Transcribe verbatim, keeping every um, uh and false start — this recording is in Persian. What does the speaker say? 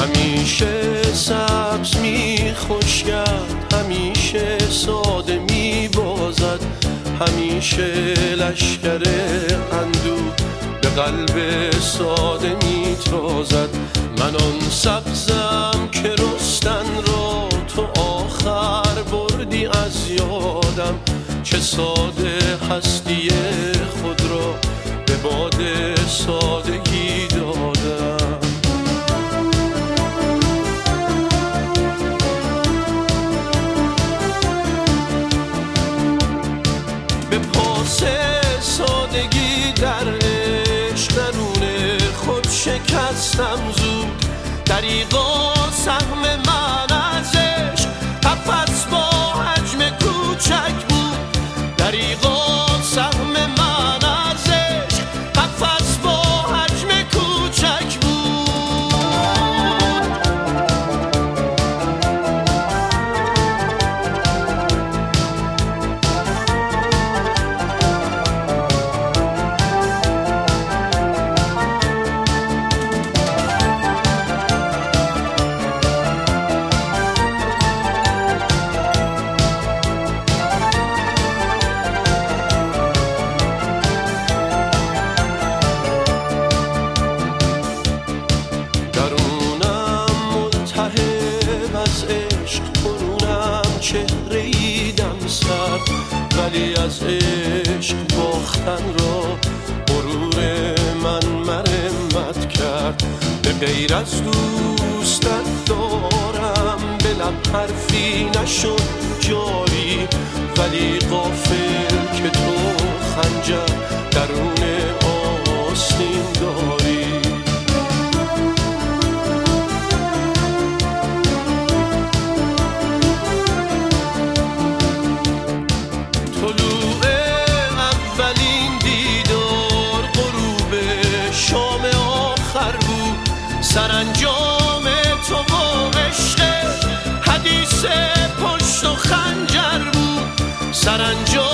همیشه سبز می خشکد، همیشه ساده می بازد، همیشه لشکر اندوه به قلب ساده می تازد. من آن سبزم که رستن را تو آخر بردی از یادم، چه ساده هستی خود را به باد سادگی دادم. به پاس سادگی در عشق درون خود شکستم زود، دریغا سهم من از عشق قفس با حجم کوچک بود، دریغا سهم من از عشق قفس با حجم کوچک بود. چهره ایدم سر، ولی از عشق باختن را غرور من مرمت کرد. به غیر از دوستت دارم به لب حرفی نشد جاری، ولی غافل که تو خنجر درون آستین داری. سرانجام تو و عشق حدیث پشت و خنجر بود، سرانجام